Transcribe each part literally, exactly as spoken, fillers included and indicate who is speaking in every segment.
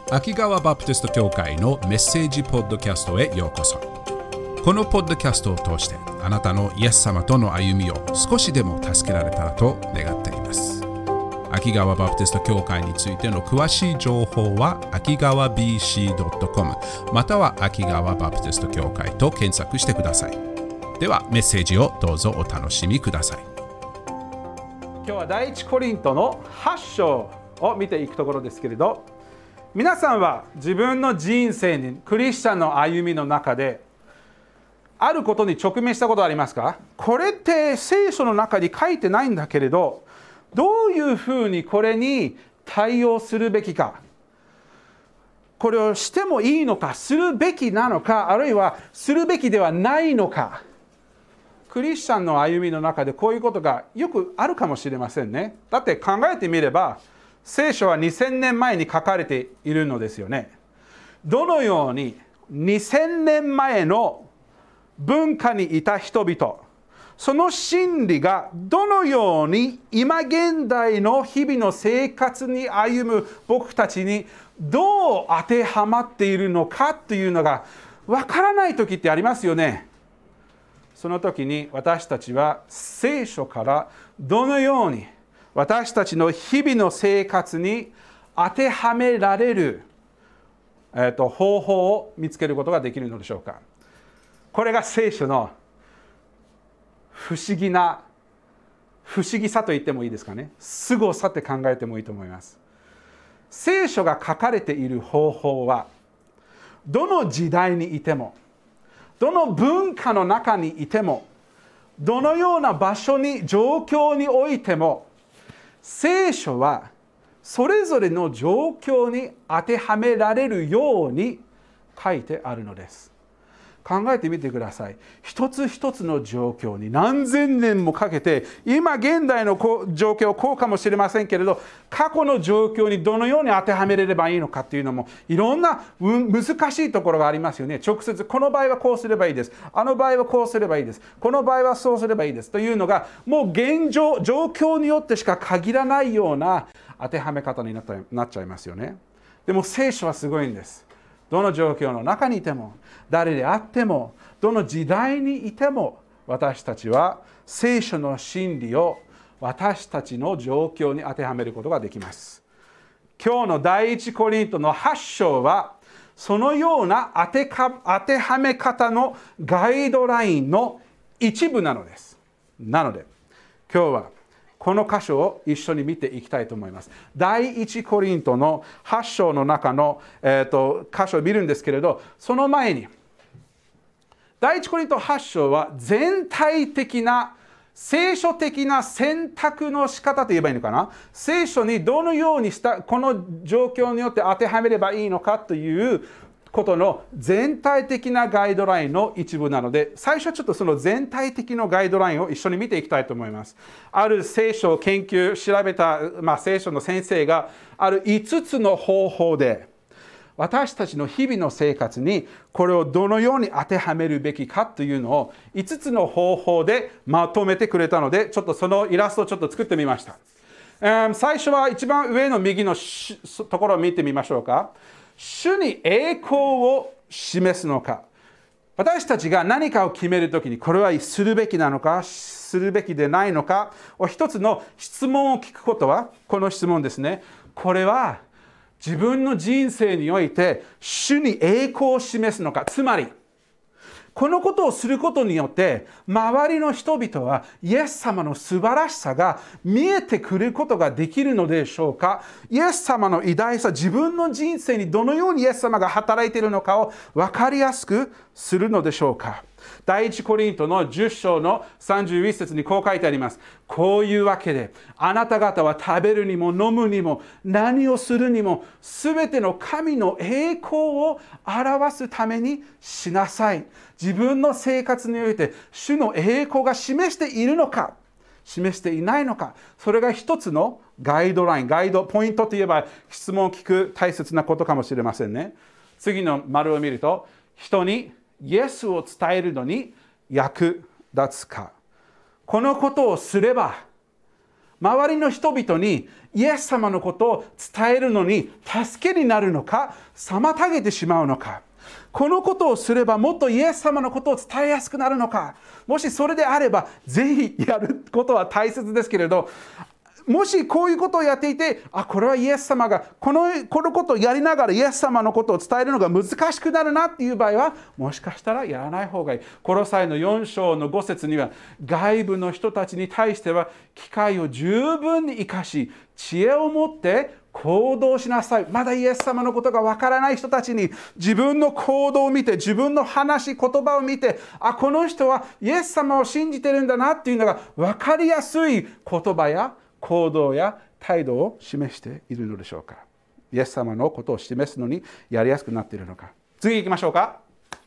Speaker 1: 秋川バプテスト教会のメッセージポッドキャストへようこそ。このポッドキャストを通してあなたのイエス様との歩みを少しでも助けられたらと願っています。秋川バプテスト教会についての詳しい情報は秋川 ビーシードットコム または秋川バプテスト教会と検索してください。ではメッセージをどうぞお楽しみください。
Speaker 2: 今日は第一コリントのはち章を見ていくところですけれど、皆さんは自分の人生にクリスチャンの歩みの中であることに直面したことはありますか？これって聖書の中に書いてないんだけれど、どういうふうにこれに対応するべきか、これをしてもいいのか、するべきなのか、あるいはするべきではないのか。クリスチャンの歩みの中でこういうことがよくあるかもしれませんね。だって考えてみれば聖書はにせんねんまえに書かれているのですよね。どのようににせんねんまえの文化にいた人々、その真理がどのように今現代の日々の生活に歩む僕たちにどう当てはまっているのかというのがわからない時ってありますよね。その時に私たちは聖書からどのように私たちの日々の生活に当てはめられる、えーと、方法を見つけることができるのでしょうか。これが聖書の不思議な、不思議さと言ってもいいですかね。凄さって考えてもいいと思います。聖書が書かれている方法は、どの時代にいても、どの文化の中にいても、どのような場所に、状況においても、聖書はそれぞれの状況に当てはめられるように書いてあるのです。考えてみてください。一つ一つの状況に何千年もかけて、今現代の状況はこうかもしれませんけれど、過去の状況にどのように当てはめれればいいのかっていうのもいろんな難しいところがありますよね。直接この場合はこうすればいいです、あの場合はこうすればいいです、この場合はそうすればいいですというのがもう現状、状況によってしか限らないような当てはめ方になったなっちゃいますよね。でも聖書はすごいんです。どの状況の中にいても、誰であっても、どの時代にいても、私たちは聖書の真理を私たちの状況に当てはめることができます。今日の第一コリントのはち章は、そのような当てか、当てはめ方のガイドラインの一部なのです。なので、今日はこの箇所を一緒に見ていきたいと思います。第一コリントのはち章の中の、えーと、箇所を見るんですけれど、その前に、第一コリントはち章は全体的な聖書的な選択の仕方と言えばいいのかな。聖書にどのようにしたこの状況によって当てはめればいいのかということの全体的なガイドラインの一部なので、最初ちょっとその全体的なガイドラインを一緒に見ていきたいと思います。ある聖書を研究、調べた、まあ、聖書の先生があるいつつの方法で私たちの日々の生活にこれをどのように当てはめるべきかというのをいつつの方法でまとめてくれたので、ちょっとそのイラストをちょっと作ってみました。最初は一番上の右のところを見てみましょうか。主に栄光を示すのか。私たちが何かを決めるときにこれはするべきなのかするべきでないのかを一つの質問を聞くことはこの質問ですね。これは自分の人生において主に栄光を示すのか。つまりこのことをすることによって周りの人々はイエス様の素晴らしさが見えてくることができるのでしょうか。イエス様の偉大さ、自分の人生にどのようにイエス様が働いているのかを分かりやすくするのでしょうか。第一コリントのじゅっ章のさんじゅういち節にこう書いてあります。こういうわけであなた方は食べるにも飲むにも何をするにもすべての神の栄光を表すためにしなさい。自分の生活において主の栄光が示しているのか示していないのか、それが一つのガイドライン、ガイドポイントといえば質問を聞く大切なことかもしれませんね。次の丸を見ると、人にイエスを伝えるのに役立つか。このことをすれば周りの人々にイエス様のことを伝えるのに助けになるのか、妨げてしまうのか。このことをすればもっとイエス様のことを伝えやすくなるのか。もしそれであればぜひやることは大切ですけれど、もしこういうことをやっていて、あ、これはイエス様がこの、このことをやりながらイエス様のことを伝えるのが難しくなるなっていう場合は、もしかしたらやらない方がいい。コロサイのよん章のご節には、外部の人たちに対しては機会を十分に生かし、知恵を持って行動しなさい。まだイエス様のことがわからない人たちに自分の行動を見て、自分の話、言葉を見て、あ、この人はイエス様を信じてるんだなっていうのがわかりやすい言葉や行動や態度を示しているのでしょうか。イエス様のことを示すのにやりやすくなっているのか。次行きましょうか。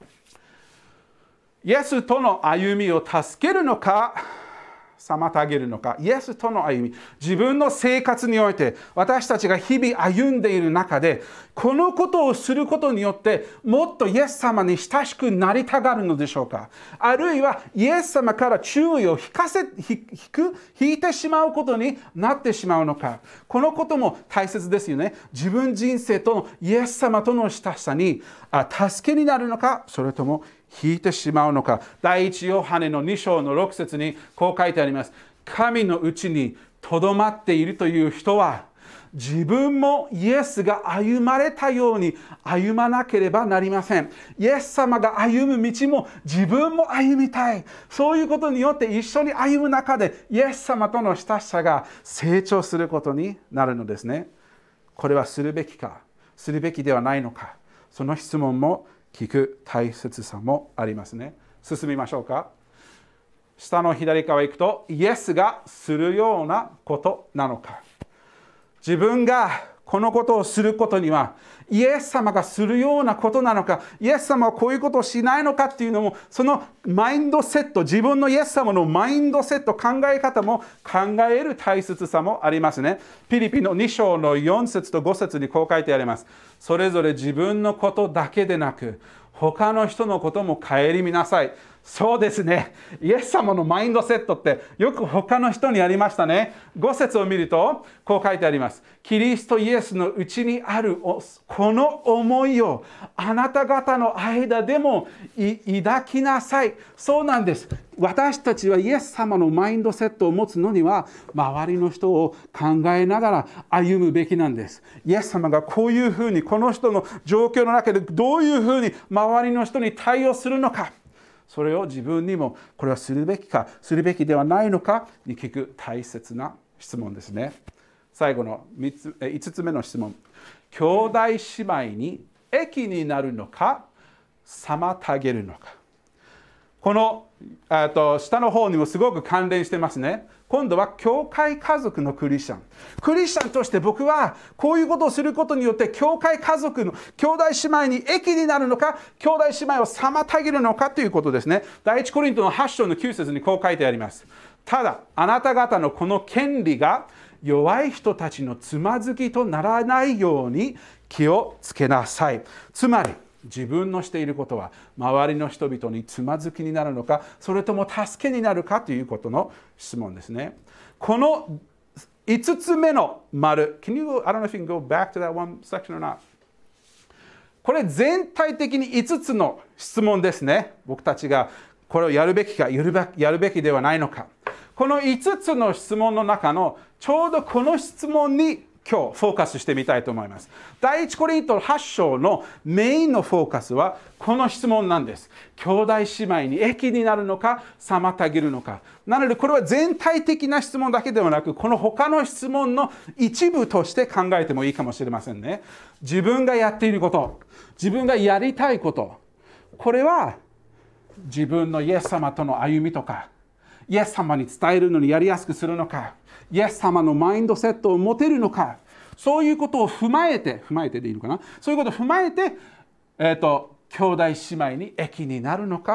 Speaker 2: イエスとの歩みを助けるのか妨げるのか。イエスとの歩み、自分の生活において私たちが日々歩んでいる中で、このことをすることによってもっとイエス様に親しくなりたがるのでしょうか。あるいはイエス様から注意を引かせ引く引いてしまうことになってしまうのか。このことも大切ですよね。自分人生とのイエス様との親しさにあ助けになるのか、それとも引いてしまうのか。第一ヨハネのに章のろく節にこう書いてあります。神のうちにとどまっているという人は、自分もイエスが歩まれたように歩まなければなりません。イエス様が歩む道も自分も歩みたい。そういうことによって一緒に歩む中でイエス様との親しさが成長することになるのですね。これはするべきか、するべきではないのか。その質問も聞く大切さもありますね。進みましょうか。下の左側へ行くと、イエスがするようなことなのか。自分がこのことをすることにはイエス様がするようなことなのか、イエス様はこういうことをしないのかっていうのも、そのマインドセット、自分のイエス様のマインドセット、考え方も考える大切さもありますね。ピリピのに章のよん節とご節にこう書いてあります。それぞれ自分のことだけでなく他の人のことも顧みなさい。そうですね。イエス様のマインドセットってよく他の人にありましたね。ご節を見るとこう書いてあります。キリストイエスのうちにあるこの思いをあなた方の間でも抱きなさい。そうなんです。私たちはイエス様のマインドセットを持つのには、周りの人を考えながら歩むべきなんです。イエス様がこういうふうにこの人の状況の中でどういうふうに周りの人に対応するのか、それを自分にもこれはするべきかするべきではないのかに聞く大切な質問ですね。最後のみっついつつめの質問。兄弟姉妹に益になるのか妨げるのか。このと下の方にもすごく関連してますね。今度は教会家族のクリスチャン。クリスチャンとして僕はこういうことをすることによって教会家族の兄弟姉妹に益になるのか、兄弟姉妹を妨げるのかということですね。第一コリントのはち章のきゅう節にこう書いてあります。ただあなた方のこの権利が弱い人たちのつまずきとならないように気をつけなさい。つまり自分のしていることは周りの人々につまずきになるのか、それとも助けになるかということの質問ですね。このいつつめの丸、Can you, I don't know if you can go back to that one section or not? これ全体的にいつつの質問ですね。僕たちがこれをやるべきかやるべきではないのか。このいつつの質問の中のちょうどこの質問に今日フォーカスしてみたいと思います。第一コリントはち章のメインのフォーカスはこの質問なんです。兄弟姉妹に益になるのか妨げるのか。なのでこれは全体的な質問だけではなく、この他の質問の一部として考えてもいいかもしれませんね。自分がやっていること、自分がやりたいこと、これは自分のイエス様との歩みとか、イエス様に伝えるのにやりやすくするのか、イエス様のマインドセットを持てるのか、そういうことを踏まえて、踏まえてでいいのかな、そういうことを踏まえて、えーと、兄弟姉妹に益になるのか、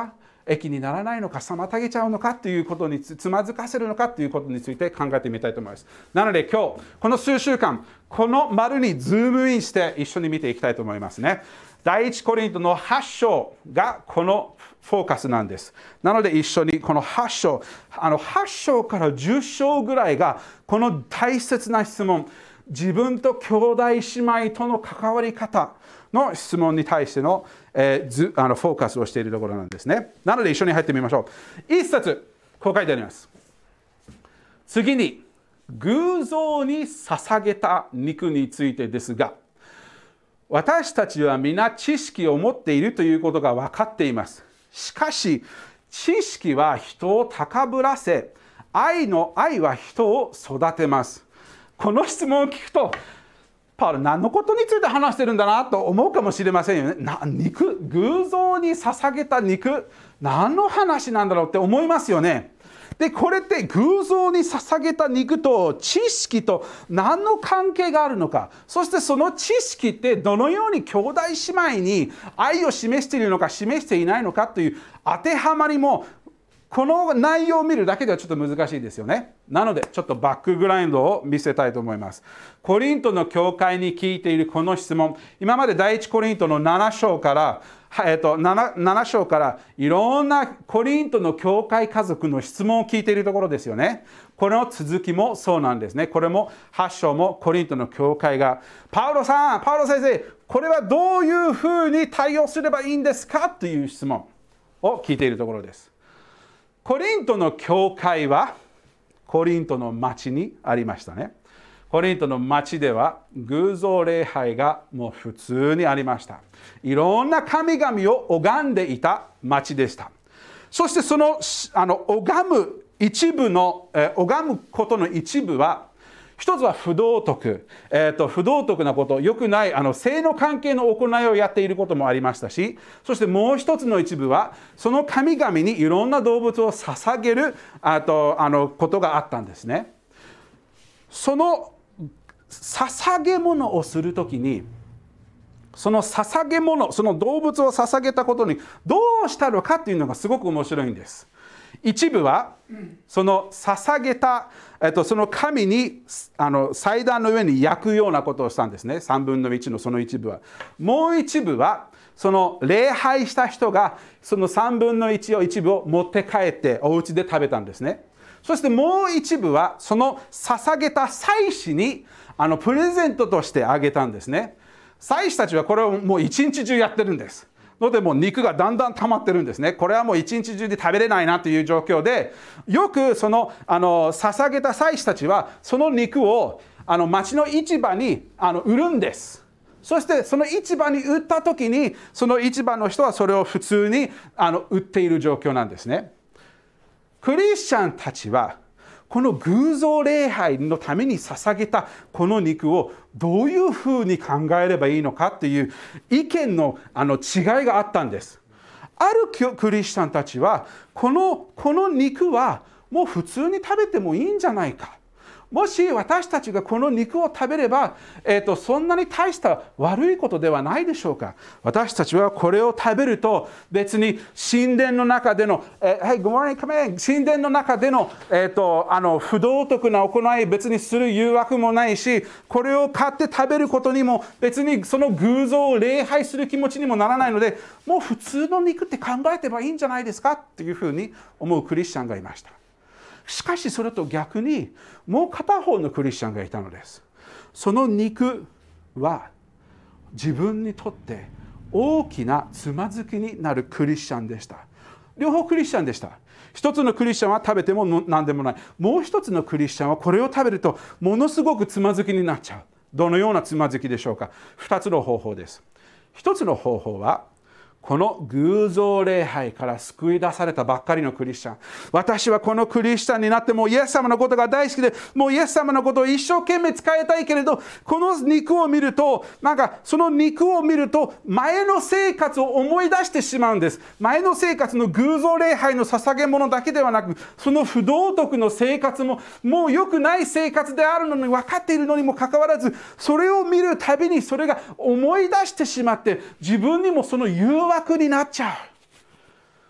Speaker 2: 益にならないのか、妨げちゃうのかということにつ、つまずかせるのかということについて考えてみたいと思います。なので今日、この数週間、この丸にズームインして一緒に見ていきたいと思いますね。第一コリントのはち章がこのフォーカスなんです。なので一緒にこのはち章、あのはち章からじゅっ章ぐらいがこの大切な質問、自分と兄弟姉妹との関わり方の質問に対しての、えー、ずあのフォーカスをしているところなんですね。なので一緒に入ってみましょう。一節、こう書いてあります。次に、偶像に捧げた肉についてですが、私たちは皆知識を持っているということが分かっています。しかし、知識は人を高ぶらせ、愛の愛は人を育てます。この質問を聞くと、パウロ何のことについて話してるんだなと思うかもしれませんよね。な肉、偶像に捧げた肉、何の話なんだろうって思いますよね。で、これって偶像に捧げた肉と知識と何の関係があるのか、そしてその知識ってどのように兄弟姉妹に愛を示しているのか示していないのかという当てはまりも、この内容を見るだけではちょっと難しいですよね。なのでちょっとバックグラウンドを見せたいと思います。コリントの教会に聞いているこの質問、今まで第一コリントのなな章から、えっと、7, 7章からいろんなコリントの教会家族の質問を聞いているところですよね。この続きもそうなんですね。これもはち章もコリントの教会が、パウロさん、パウロ先生、これはどういうふうに対応すればいいんですかという質問を聞いているところです。コリントの教会はコリントの町にありましたね。コリントの町では偶像礼拝がもう普通にありました。いろんな神々を拝んでいた町でした。そしてその、あの拝む一部の、え拝むことの一部は、一つは不道徳、えーと、不道徳なこと、良くないあの性の関係の行いをやっていることもありましたし、そしてもう一つの一部は、その神々にいろんな動物を捧げるあとあのことがあったんですね。その捧げ物をするときに、その捧げ物、その動物を捧げたことにどうしたのかというのがすごく面白いんです。一部はその捧げた、えっと、その神にあの祭壇の上に焼くようなことをしたんですね。さんぶんのいちのその一部は。もう一部はその礼拝した人がそのさんぶんのいちを一部を持って帰ってお家で食べたんですね。そしてもう一部はその捧げた祭司にあのプレゼントとしてあげたんですね。祭司たちはこれをもう一日中やってるんです。のでもう肉がだんだん溜まってるんですね。これはもう一日中で食べれないなという状況で、よくそのあの捧げた祭司たちはその肉をあの町の市場にあの売るんです。そしてその市場に売った時に、その市場の人はそれを普通にあの売っている状況なんですね。クリスチャンたちはこの偶像礼拝のために捧げたこの肉をどういうふうに考えればいいのかという意見のあの違いがあったんです。あるクリスチャンたちはこの、この肉はもう普通に食べてもいいんじゃないか。もし私たちがこの肉を食べれば、えーと、そんなに大した悪いことではないでしょうか。私たちはこれを食べると別に神殿の中での、えー、Hey, good morning, come in. 神殿の中での、えーと、あの不道徳な行い別にする誘惑もないし、これを買って食べることにも別にその偶像を礼拝する気持ちにもならないので、もう普通の肉って考えてばいいんじゃないですかっていうふうに思うクリスチャンがいました。しかしそれと逆にもう片方のクリスチャンがいたのです。その肉は自分にとって大きなつまずきになるクリスチャンでした。両方クリスチャンでした。一つのクリスチャンは食べても何でもない。もう一つのクリスチャンはこれを食べるとものすごくつまずきになっちゃう。どのようなつまずきでしょうか。二つの方法です。一つの方法はこの偶像礼拝から救い出されたばっかりのクリスチャン。私はこのクリスチャンになってもイエス様のことが大好きで、もうイエス様のことを一生懸命使いたいけれど、この肉を見ると、なんかその肉を見ると前の生活を思い出してしまうんです。前の生活の偶像礼拝の捧げ物だけではなく、その不道徳の生活ももう良くない生活であるのに分かっているのにもかかわらず、それを見るたびにそれが思い出してしまって、自分にもその誘惑になっちゃう。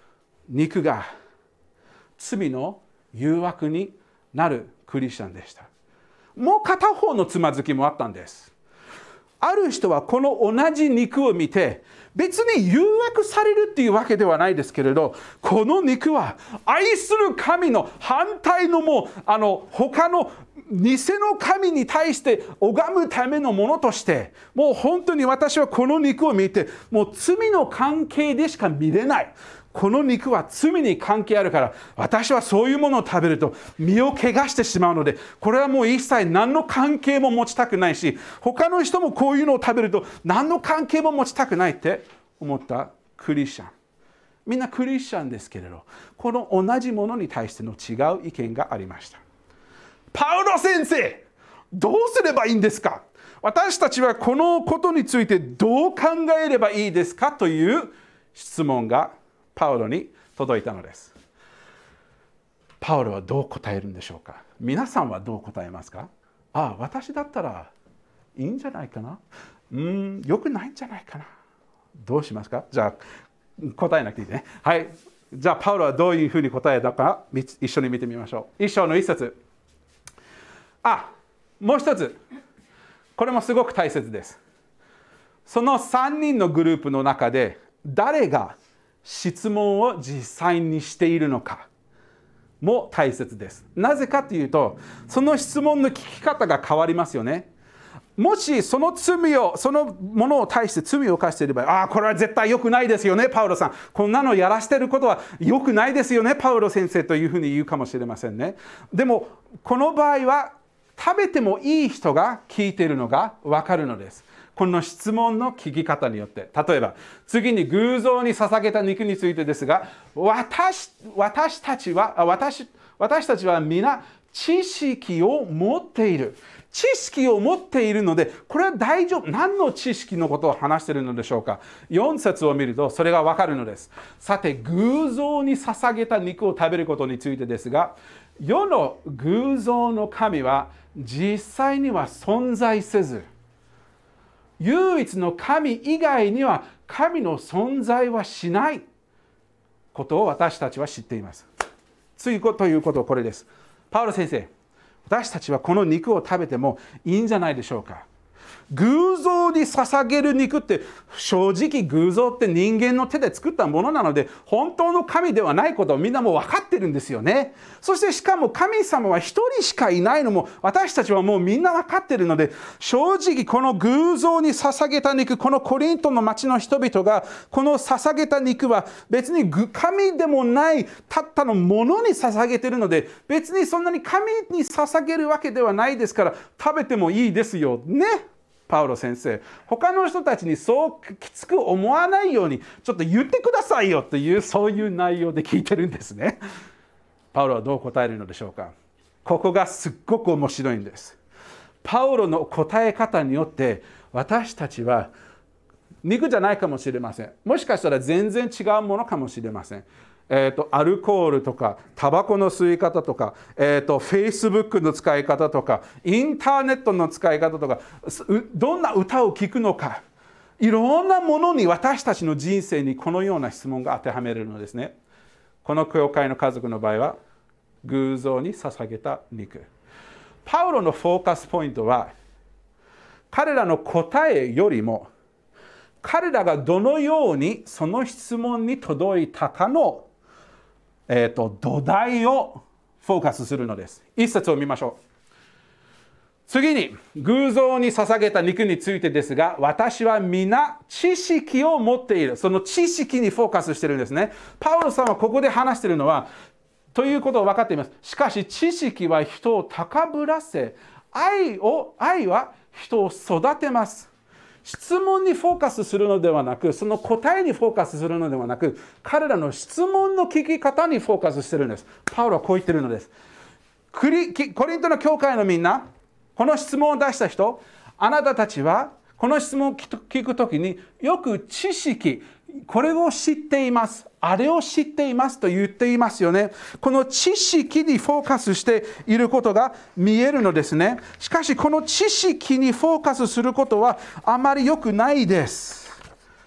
Speaker 2: 肉が罪の誘惑になるクリスチャンでした。もう片方のつまずきもあったんです。ある人はこの同じ肉を見て、別に誘惑されるっていうわけではないですけれど、この肉は愛する神の反対のもうあの他の偽の神に対して拝むためのものとして、もう本当に私はこの肉を見て、もう罪の関係でしか見れない。この肉は罪に関係あるから、私はそういうものを食べると身を汚してしまうので、これはもう一切何の関係も持ちたくないし、他の人もこういうのを食べると何の関係も持ちたくないって思ったクリスチャン。みんなクリスチャンですけれど、この同じものに対しての違う意見がありました。パウロ先生、どうすればいいんですか？私たちはこのことについてどう考えればいいですか？という質問がパウロに届いたのです。パウロはどう答えるんでしょうか？皆さんはどう答えますか？ああ、私だったらいいんじゃないかな？うーん、よくないんじゃないかな？どうしますか？じゃあ答えなくていいね。はい。じゃあパウロはどういうふうに答えたか一緒に見てみましょう。一章の一節。あ、もう一つ。これもすごく大切です。そのさんにんのグループの中で誰が質問を実際にしているのかも大切です。なぜかというと、その質問の聞き方が変わりますよね。もしその罪を、そのものを対して罪を犯していれば、ああ、これは絶対良くないですよね、パウロさん。こんなのやらせてることは良くないですよね、パウロ先生というふうに言うかもしれませんね。でも、この場合は食べてもいい人が聞いているのが分かるのです。この質問の聞き方によって。例えば、次に偶像に捧げた肉についてですが、私、私たちは、私、私たちは皆知識を持っている。知識を持っているので、これは大丈夫。何の知識のことを話しているのでしょうか？よん節を見るとそれがわかるのです。さて、偶像に捧げた肉を食べることについてですが、世の偶像の神は実際には存在せず、唯一の神以外には神の存在はしないことを私たちは知っています。ついということはこれです。パウロ先生、私たちはこの肉を食べてもいいんじゃないでしょうか？偶像に捧げる肉って、正直偶像って人間の手で作ったものなので、本当の神ではないことをみんなもう分かってるんですよね。そしてしかも神様は一人しかいないのも私たちはもうみんな分かってるので、正直この偶像に捧げた肉、このコリントの町の人々がこの捧げた肉は別に神でもないたったのものに捧げてるので、別にそんなに神に捧げるわけではないですから、食べてもいいですよね。パウロ先生、他の人たちにそうきつく思わないようにちょっと言ってくださいよという、そういう内容で聞いてるんですね。パウロはどう答えるのでしょうか？ここがすっごく面白いんです。パウロの答え方によって私たちは肉じゃないかもしれません。もしかしたら全然違うものかもしれません。えーと、アルコールとかタバコの吸い方とか、えーと、Facebook の使い方とかインターネットの使い方とか、どんな歌を聴くのか、いろんなものに私たちの人生にこのような質問が当てはめられるのですね。この教会の家族の場合は偶像に捧げた肉。パウロのフォーカスポイントは、彼らの答えよりも彼らがどのようにその質問に届いたかのえーと、土台をフォーカスするのです。一節を見ましょう。次に、偶像に捧げた肉についてですが、私は皆知識を持っている。その知識にフォーカスしているんですね。パウロさんはここで話しているのは、ということを分かっています。しかし、知識は人を高ぶらせ、愛を、愛は人を育てます。質問にフォーカスするのではなく、その答えにフォーカスするのではなく、彼らの質問の聞き方にフォーカスしているんです。パウロはこう言っているのです。コリントの教会のみんな、この質問を出した人、あなたたちはこの質問を聞くときによく知識、これを知っています、あれを知っていますと言っていますよね。この知識にフォーカスしていることが見えるのですね。しかしこの知識にフォーカスすることはあまり良くないです。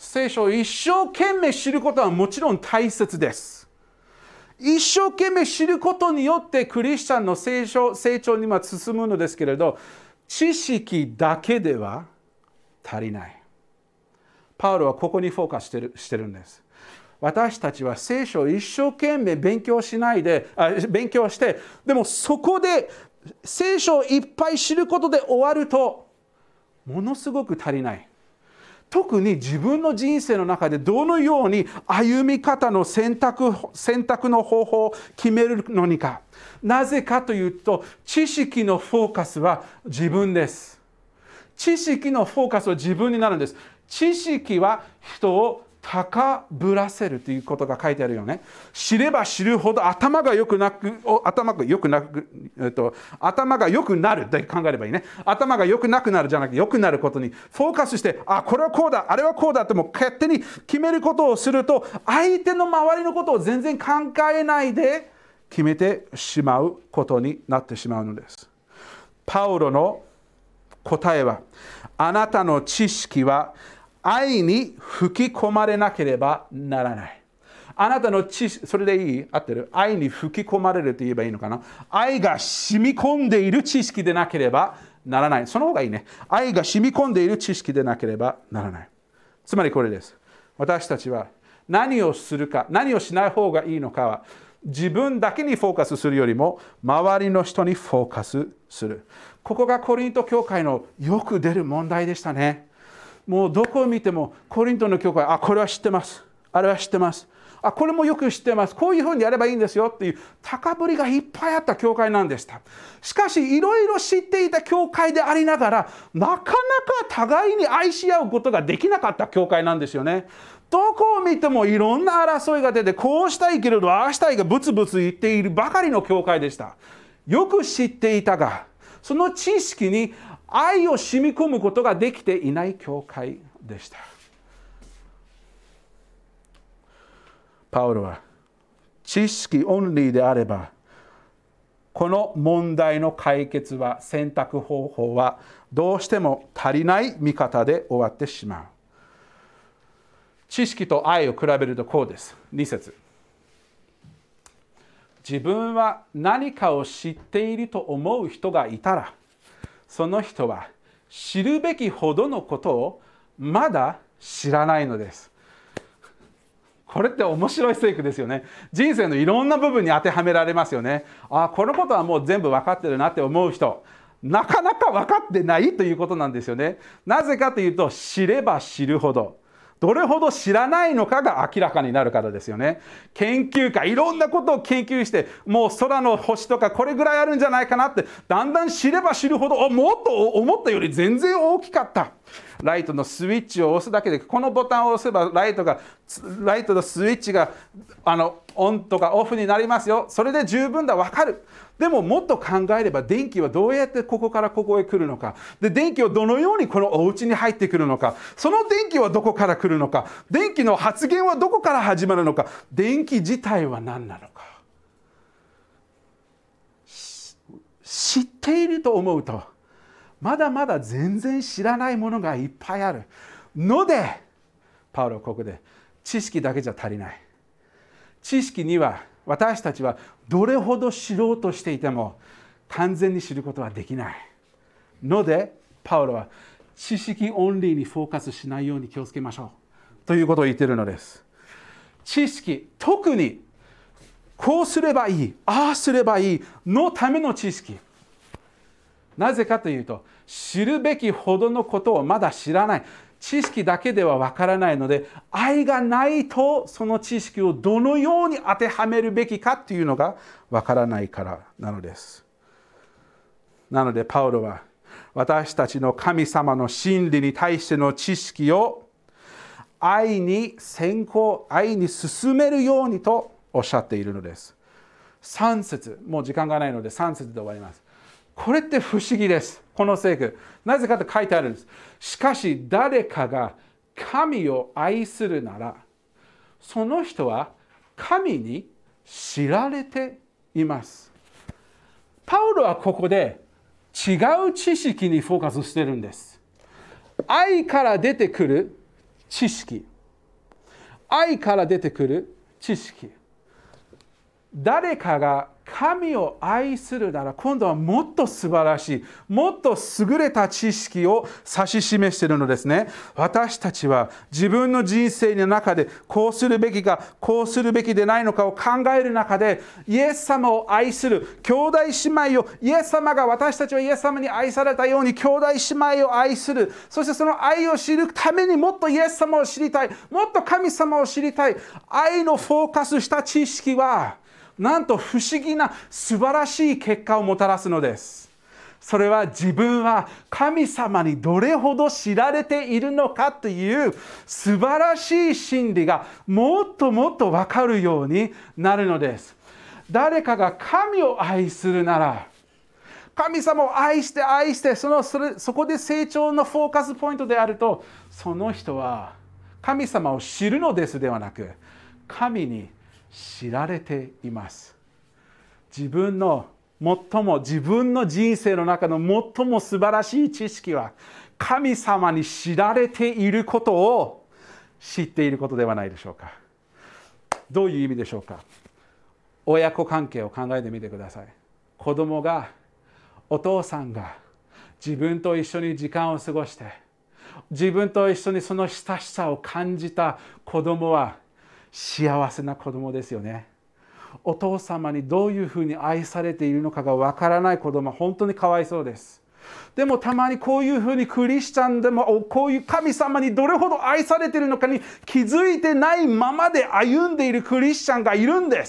Speaker 2: 聖書を一生懸命知ることはもちろん大切です。一生懸命知ることによってクリスチャンの成長、成長には進むのですけれど、知識だけでは足りない。パウロはここにフォーカスしてる、してるんです。私たちは聖書を一生懸命勉強しないで、あ、勉強して、でもそこで聖書をいっぱい知ることで終わると、ものすごく足りない。特に自分の人生の中でどのように歩み方の選択、選択の方法を決めるのにか。なぜかというと、知識のフォーカスは自分です。知識のフォーカスは自分になるんです。知識は人を高ぶらせるということが書いてあるよね。知れば知るほど頭が良くなく、頭が良くなく、えっと、頭が良くなるって考えればいいね。頭が良くなくなるじゃなくて、良くなることにフォーカスして、あ、これはこうだ、あれはこうだってもう勝手に決めることをすると、相手の周りのことを全然考えないで決めてしまうことになってしまうのです。パウロの答えは、あなたの知識は愛に吹き込まれなければならない。あなたの知識、それでいい？合ってる？愛に吹き込まれると言えばいいのかな？愛が染み込んでいる知識でなければならない。その方がいいね。愛が染み込んでいる知識でなければならない。つまりこれです。私たちは何をするか、何をしない方がいいのかは、自分だけにフォーカスするよりも、周りの人にフォーカスする。ここがコリント教会のよく出る問題でしたね。もうどこを見てもコリントの教会、あ、これは知ってます。あれは知ってます。あ、これもよく知ってます。こういうふうにやればいいんですよっていう高ぶりがいっぱいあった教会なんでした。しかし、いろいろ知っていた教会でありながら、なかなか互いに愛し合うことができなかった教会なんですよね。どこを見てもいろんな争いが出て、こうしたいけれど、ああしたいがブツブツ言っているばかりの教会でした。よく知っていたが、その知識に愛を染み込むことができていない教会でした。パウロは知識オンリーであれば、この問題の解決は、選択方法はどうしても足りない見方で終わってしまう。知識と愛を比べるとこうです。に節。自分は何かを知っていると思う人がいたら、その人は知るべきほどのことをまだ知らないのです。これって面白い聖句ですよね。人生のいろんな部分に当てはめられますよね。あ、このことはもう全部分かってるなって思う人、なかなか分かってないということなんですよね。なぜかというと、知れば知るほど、どれほど知らないのかが明らかになるからですよね。研究家、いろんなことを研究して、もう空の星とかこれぐらいあるんじゃないかなって、だんだん知れば知るほど、もっと思ったより全然大きかった。ライトのスイッチを押すだけで、このボタンを押せばライトがライトのスイッチがあのオンとかオフになりますよ。それで十分だ、分かる。でももっと考えれば、電気はどうやってここからここへ来るのか、で電気はどのようにこのお家に入ってくるのか、その電気はどこから来るのか、電気の発現はどこから始まるのか、電気自体は何なのか、知っていると思うと、まだまだ全然知らないものがいっぱいあるので、パウロはここで知識だけじゃ足りない。知識には私たちはどれほど知ろうとしていても完全に知ることはできないので、パウロは知識オンリーにフォーカスしないように気をつけましょうということを言っているのです。知識、特にこうすればいい、ああすればいいのための知識。なぜかというと、知るべきほどのことをまだ知らない。知識だけではわからないので、愛がないとその知識をどのように当てはめるべきかというのがわからないからなのです。なのでパウロは、私たちの神様の真理に対しての知識を愛に先行、愛に進めるようにとおっしゃっているのです。さん節、もう時間がないのでさん節で終わります。これって不思議です。この聖句。なぜかと書いてあるんです。しかし誰かが神を愛するなら、その人は神に知られています。パウロはここで違う知識にフォーカスしてるんです。愛から出てくる知識。 愛から出てくる知識。誰かが神を愛するなら、今度はもっと素晴らしい、もっと優れた知識を指し示しているのですね。私たちは自分の人生の中でこうするべきか、こうするべきでないのかを考える中で、イエス様を愛する兄弟姉妹を、イエス様が私たちはイエス様に愛されたように兄弟姉妹を愛する。そしてその愛を知るためにもっとイエス様を知りたい、もっと神様を知りたい。愛のフォーカスした知識は、なんと不思議な素晴らしい結果をもたらすのです。それは自分は神様にどれほど知られているのかという素晴らしい真理がもっともっと分かるようになるのです。誰かが神を愛するなら、神様を愛して愛してそのそれそこで成長のフォーカスポイントであると、その人は神様を知るのですではなく、神に知られています。自分の最も自分の人生の中の最も素晴らしい知識は、神様に知られていることを知っていることではないでしょうか。どういう意味でしょうか。親子関係を考えてみてください。子供が、お父さんが自分と一緒に時間を過ごして、自分と一緒にその親しさを感じた子供は幸せな子供ですよね。お父様にどういうふうに愛されているのかがわからない子供は本当にかわいそうです。でもたまにこういうふうにクリスチャンでもこういう神様にどれほど愛されているのかに気づいてないままで歩んでいるクリスチャンがいるんです。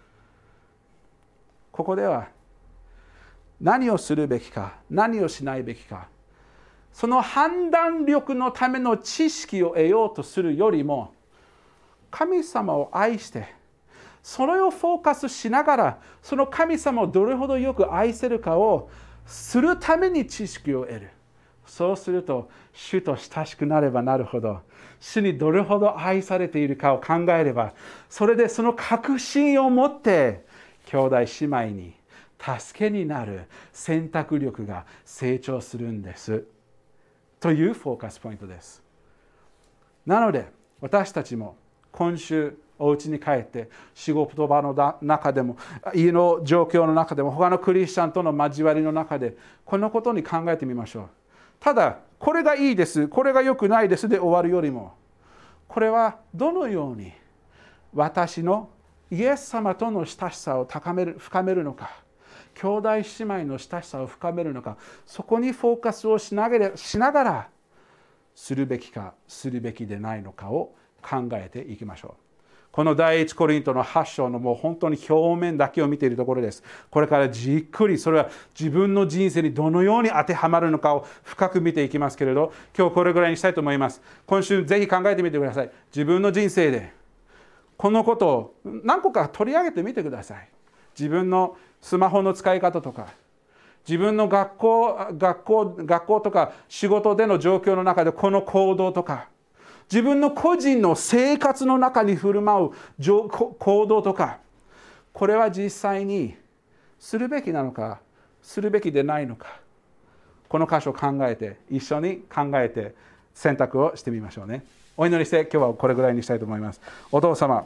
Speaker 2: ここでは何をするべきか、何をしないべきか、その判断力のための知識を得ようとするよりも、神様を愛してそれをフォーカスしながら、その神様をどれほどよく愛せるかをするために知識を得る。そうすると主と親しくなればなるほど、主にどれほど愛されているかを考えれば、それでその確信を持って兄弟姉妹に助けになる選択力が成長するんですというフォーカスポイントです。なので私たちも今週お家に帰って仕事場の中でも家の状況の中でも他のクリスチャンとの交わりの中でこのことに考えてみましょう。ただこれがいいです、これが良くないですで終わるよりも、これはどのように私のイエス様との親しさを高める深めるのか、兄弟姉妹の親しさを深めるのか、そこにフォーカスをしながら、しながらするべきかするべきでないのかを考えていきましょう。この第一コリントのはち章のもう本当に表面だけを見ているところです。これからじっくりそれは自分の人生にどのように当てはまるのかを深く見ていきますけれど、今日これぐらいにしたいと思います。今週ぜひ考えてみてください。自分の人生でこのことを何個か取り上げてみてください。自分のスマホの使い方とか、自分の学校、学校、学校とか仕事での状況の中でこの行動とか、自分の個人の生活の中に振る舞う行動とか、これは実際にするべきなのかするべきでないのか、この箇所を考えて一緒に考えて選択をしてみましょうね。お祈りして今日はこれぐらいにしたいと思います。お父様、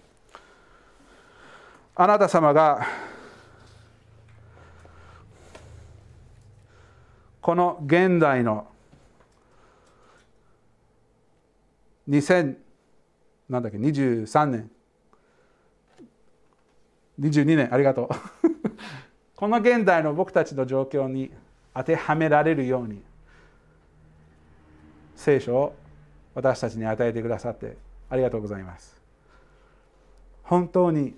Speaker 2: あなた様がこの現代のにせんなんだっけにじゅうさんねんにじゅうにねんありがとうこの現代の僕たちの状況に当てはめられるように聖書を私たちに与えてくださってありがとうございます。本当に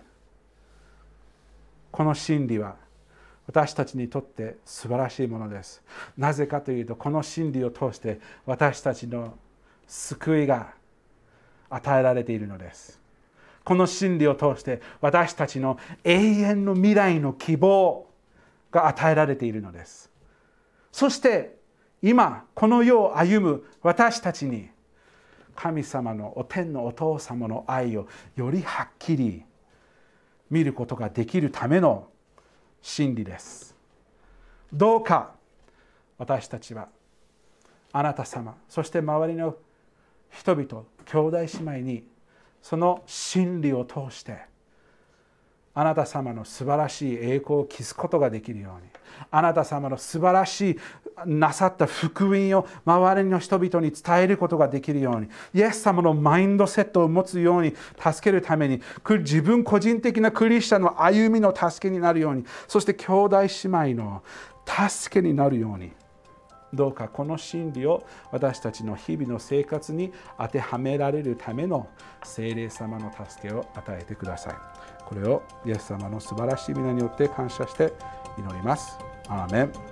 Speaker 2: この真理は私たちにとって素晴らしいものです。なぜかというと、この真理を通して私たちの救いが与えられているのです。この真理を通して私たちの永遠の未来の希望が与えられているのです。そして今この世を歩む私たちに神様のお天のお父様の愛をよりはっきり見ることができるための真理です。どうか私たちはあなた様、そして周りの人々、兄弟姉妹にその真理を通してあなた様の素晴らしい栄光を築くことができるように、あなた様の素晴らしいなさった福音を周りの人々に伝えることができるように、イエス様のマインドセットを持つように助けるために、自分個人的なクリスチャンの歩みの助けになるように、そして兄弟姉妹の助けになるように、どうかこの真理を私たちの日々の生活に当てはめられるための聖霊様の助けを与えてください。これをイエス様の素晴らしい皆によって感謝して祈ります。アーメン。